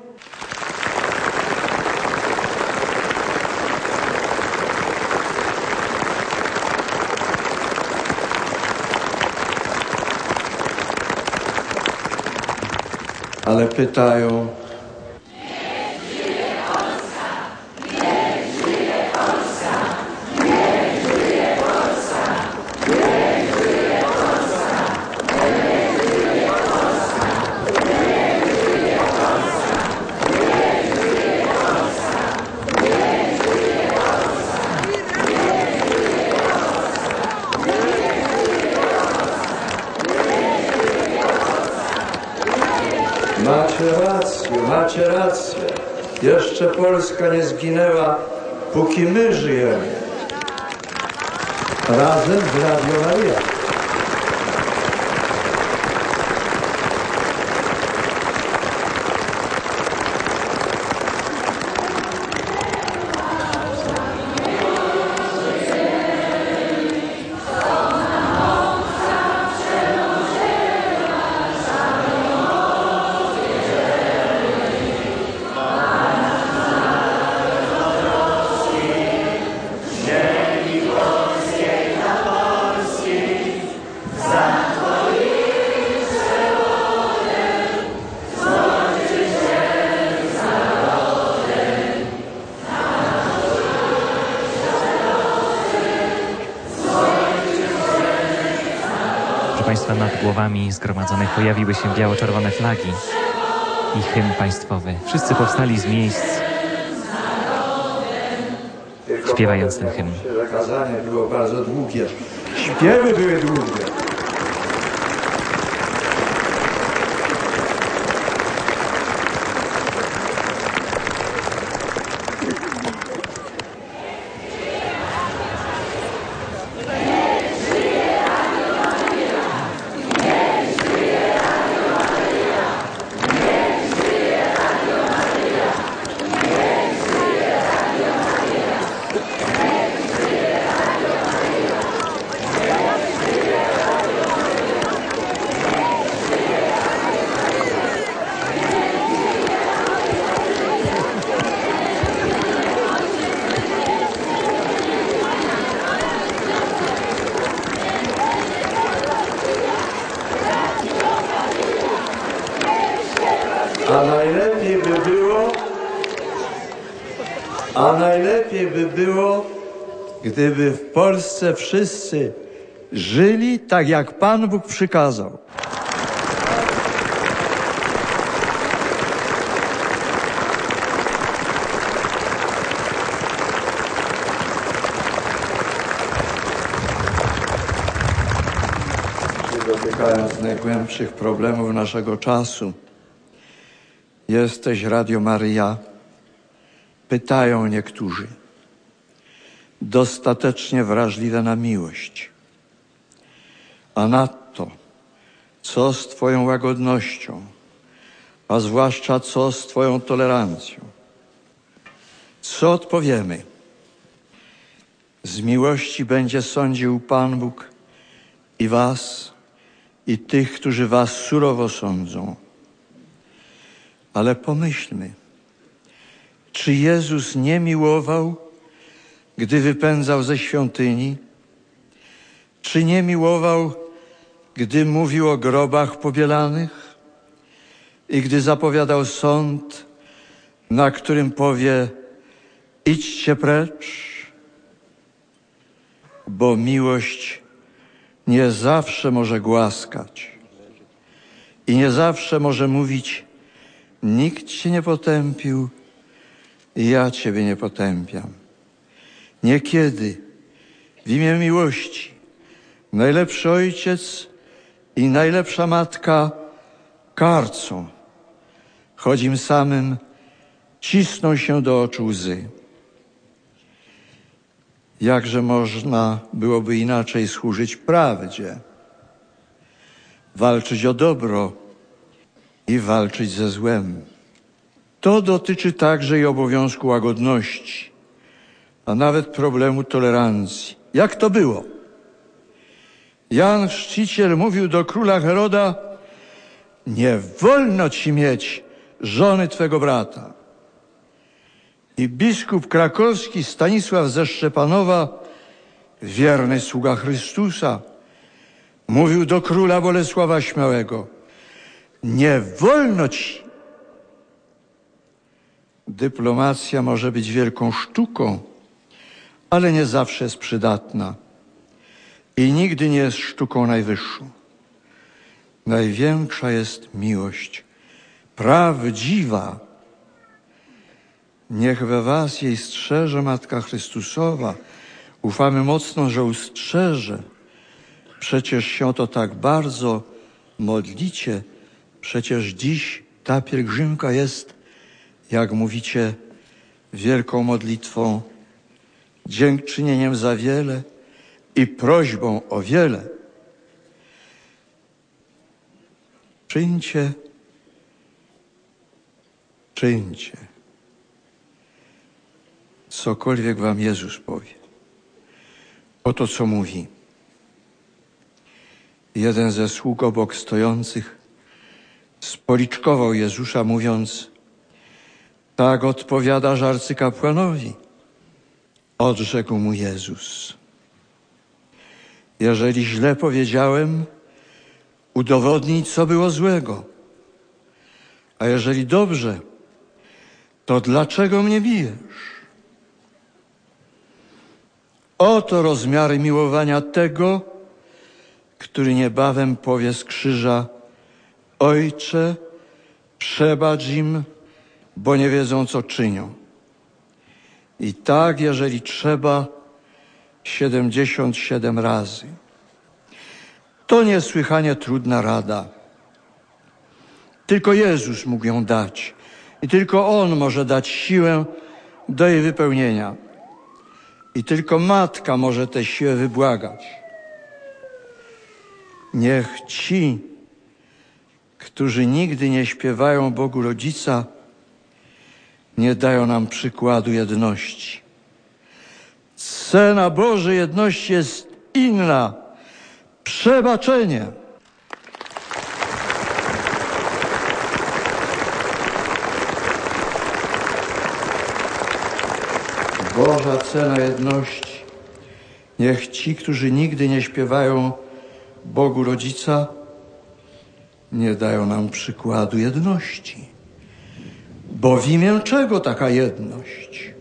Ale pytają, niech żyje Polska, niech żyje Polska, niech żyje Polska, niech żyje Polska, niech żyje Polska, niech żyje Polska, niech żyje Polska, niech żyje Polska, niech żyje Macie rację, macie rację. Jeszcze Polska nie zginęła, póki my żyjemy. razem z Radio Maryja. Państwa, nad głowami zgromadzonych pojawiły się biało-czerwone flagi i hymn państwowy. Wszyscy powstali z miejsc, śpiewając ten hymn. Kazanie było bardzo długie. Śpiewy były długie. A najlepiej by było, a najlepiej by było, gdyby w Polsce wszyscy żyli tak, jak Pan Bóg przykazał. Dotykając najgłębszych problemów naszego czasu, jesteś Radio Maryja, pytają niektórzy, dostatecznie wrażliwe na miłość. A nadto, co z Twoją łagodnością, a zwłaszcza co z Twoją tolerancją? Co odpowiemy? Z miłości będzie sądził Pan Bóg i was, i tych, którzy was surowo sądzą. Ale pomyślmy, czy Jezus nie miłował, gdy wypędzał ze świątyni? Czy nie miłował, gdy mówił o grobach pobielanych i gdy zapowiadał sąd, na którym powie: idźcie precz? Bo miłość nie zawsze może głaskać i nie zawsze może mówić: nikt Cię nie potępił, ja Ciebie nie potępiam. Niekiedy w imię miłości najlepszy ojciec i najlepsza matka karcą, choć im samym cisną się do oczu łzy. Jakże można byłoby inaczej służyć prawdzie, walczyć o dobro i walczyć ze złem. To dotyczy także i obowiązku łagodności, a nawet problemu tolerancji. Jak to było? Jan Chrzciciel mówił do króla Heroda: nie wolno ci mieć żony twego brata. I biskup krakowski Stanisław ze Szczepanowa, wierny sługa Chrystusa, mówił do króla Bolesława Śmiałego: nie wolno ci. Dyplomacja może być wielką sztuką, ale nie zawsze jest przydatna i nigdy nie jest sztuką najwyższą. Największa jest miłość, prawdziwa. Niech we was jej strzeże Matka Chrystusowa. Ufamy mocno, że ustrzeże. Przecież się o to tak bardzo modlicie. Przecież dziś ta pielgrzymka jest, jak mówicie, wielką modlitwą, dziękczynieniem za wiele, i prośbą o wiele, czyńcie, czyńcie, cokolwiek wam Jezus powie. Oto co mówi. Jeden ze sług obok stojących spoliczkował Jezusa, mówiąc: tak odpowiadasz arcykapłanowi. Odrzekł mu Jezus: jeżeli źle powiedziałem, udowodnij, co było złego. A jeżeli dobrze, to dlaczego mnie bijesz? Oto rozmiary miłowania tego, który niebawem powie z krzyża: Ojcze, przebacz im, bo nie wiedzą, co czynią. I tak, jeżeli trzeba, siedemdziesiąt siedem razy. To niesłychanie trudna rada. Tylko Jezus mógł ją dać i tylko On może dać siłę do jej wypełnienia. I tylko Matka może tę siłę wybłagać. Niech ci, którzy nigdy nie śpiewają Bogu Rodzica, nie dają nam przykładu jedności. Cena Bożej jedności jest inna. Przebaczenie. Boża cena jedności. Niech ci, którzy nigdy nie śpiewają Bogu Rodzica, nie dają nam przykładu jedności. Bo w imię czego taka jedność?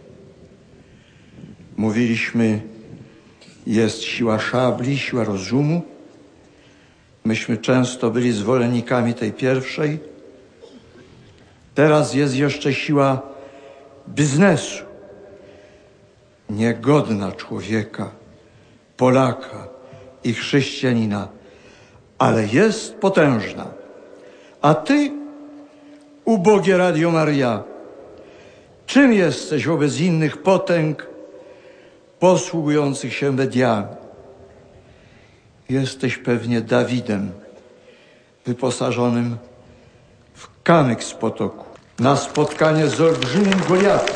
Mówiliśmy, jest siła szabli, siła rozumu. Myśmy często byli zwolennikami tej pierwszej. Teraz jest jeszcze siła biznesu. Niegodna człowieka, Polaka i chrześcijanina, ale jest potężna. A ty, ubogie Radio Maria, czym jesteś wobec innych potęg posługujących się mediami? Jesteś pewnie Dawidem wyposażonym w kamyk z potoku na spotkanie z olbrzymim Goliatem.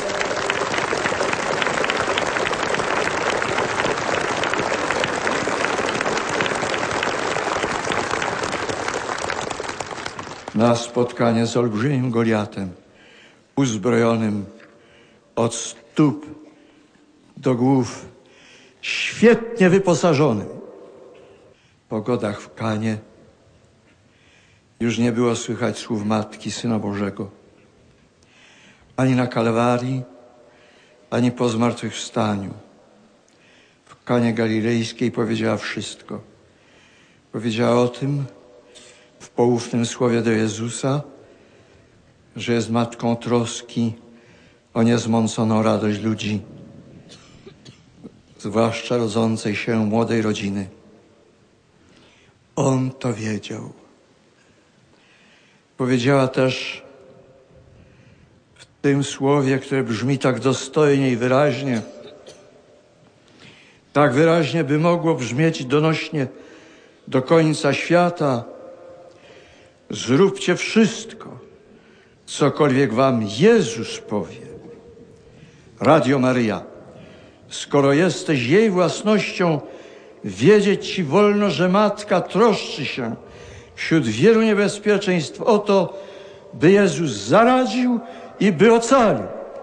Na spotkanie z olbrzymim Goliatem, uzbrojonym od stóp do głów, świetnie wyposażonym. Po godach w Kanie już nie było słychać słów Matki Syna Bożego. Ani na Kalwarii, ani po zmartwychwstaniu. W Kanie Galilejskiej powiedziała wszystko. Powiedziała o tym w poufnym słowie do Jezusa, że jest matką troski o niezmąconą radość ludzi, zwłaszcza rodzącej się młodej rodziny. On to wiedział. Powiedziała też w tym słowie, które brzmi tak dostojnie i wyraźnie, tak wyraźnie, by mogło brzmieć donośnie do końca świata: zróbcie wszystko, cokolwiek wam Jezus powie. Radio Maria, skoro jesteś jej własnością, wiedzieć ci wolno, że Matka troszczy się wśród wielu niebezpieczeństw o to, by Jezus zaradził i by ocalił.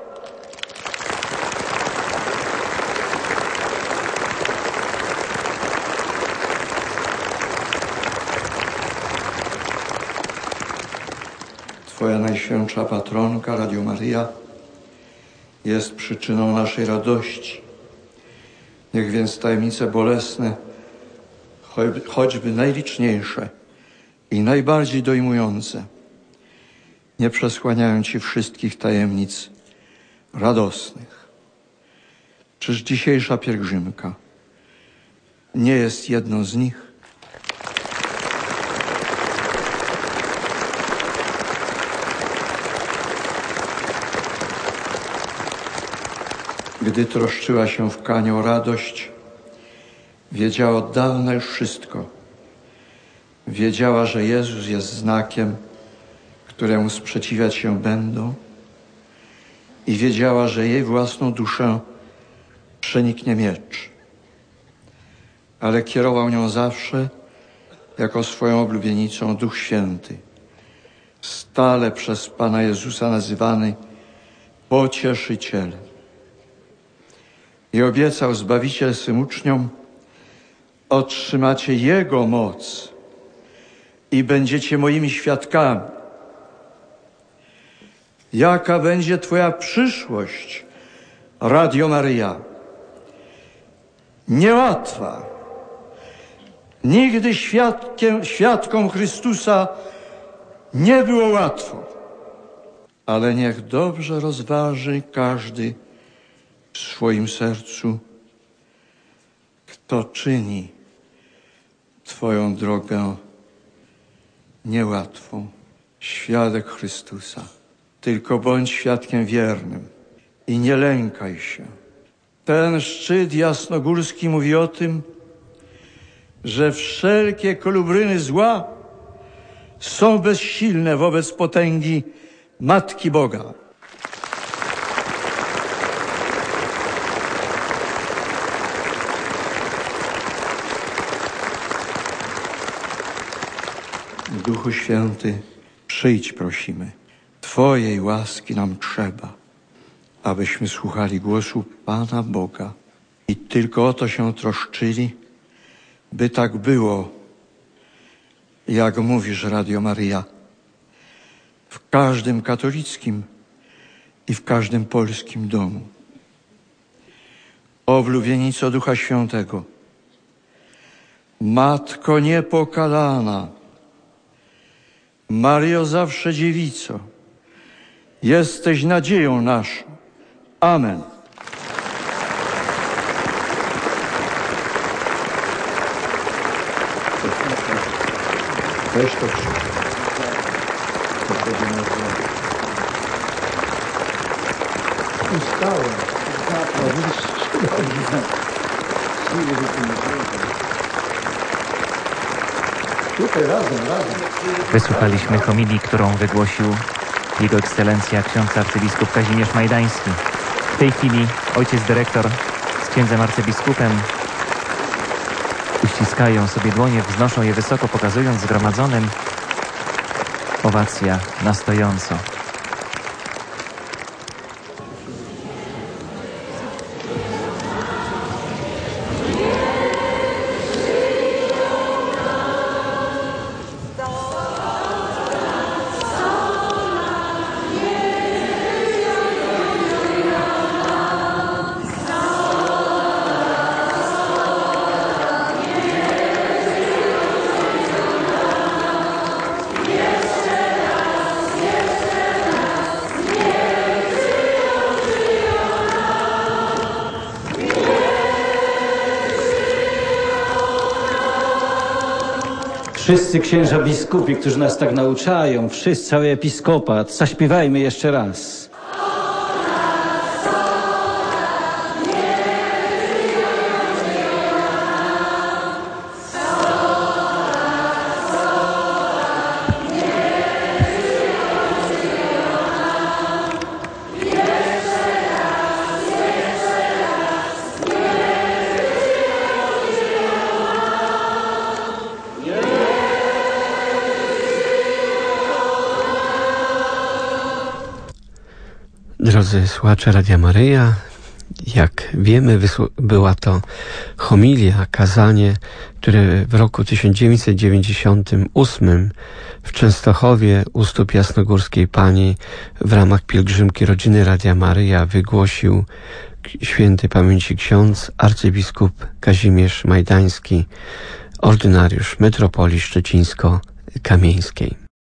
Twoja Najświętsza Patronka, Radio Maria, jest przyczyną naszej radości. Niech więc tajemnice bolesne, choćby najliczniejsze i najbardziej dojmujące, nie przesłaniają ci wszystkich tajemnic radosnych. Czyż dzisiejsza pielgrzymka nie jest jedną z nich? Gdy troszczyła się w Kanie o radość, Wiedziała od dawna już wszystko. Wiedziała, że Jezus jest znakiem, któremu sprzeciwiać się będą, i wiedziała, że jej własną duszę przeniknie miecz. Ale kierował nią zawsze, jako swoją oblubienicą, Duch Święty, stale przez Pana Jezusa nazywany Pocieszycielem. I obiecał Zbawiciel swym uczniom: otrzymacie Jego moc i będziecie moimi świadkami. Jaka będzie Twoja przyszłość, Radio Maryja? Niełatwa. Nigdy świadkiem, świadkom Chrystusa nie było łatwo. Ale niech dobrze rozważy każdy w swoim sercu, kto czyni Twoją drogę niełatwą. Świadek Chrystusa. Tylko bądź świadkiem wiernym i nie lękaj się. Ten szczyt jasnogórski mówi o tym, że wszelkie kolubryny zła są bezsilne wobec potęgi Matki Boga. Duchu Święty, przyjdź, prosimy. Twojej łaski nam trzeba, abyśmy słuchali głosu Pana Boga i tylko o to się troszczyli, by tak było, jak mówisz, Radio Maryja, w każdym katolickim i w każdym polskim domu. Oblubienico Ducha Świętego, Matko niepokalana, Maryjo zawsze dziewico, jesteś nadzieją naszą. Amen. Weź to Ustałem. Tutaj razem, razem. Wysłuchaliśmy homilii, którą wygłosił Jego Ekscelencja ksiądz arcybiskup Kazimierz Majdański. W tej chwili ojciec dyrektor z księdzem arcybiskupem uściskają sobie dłonie, wznoszą je wysoko, pokazując zgromadzonym: owacja na stojąco. Wszyscy księża biskupi, którzy nas tak nauczają, wszyscy, cały episkopat, zaśpiewajmy jeszcze raz. Drodzy słuchacze Radia Maryja, jak wiemy, była to homilia, kazanie, które w roku tysiąc dziewięćset dziewięćdziesiątym ósmym w Częstochowie u stóp Jasnogórskiej Pani w ramach pielgrzymki rodziny Radia Maryja wygłosił świętej pamięci ksiądz arcybiskup Kazimierz Majdański, ordynariusz metropolii szczecińsko-kamieńskiej.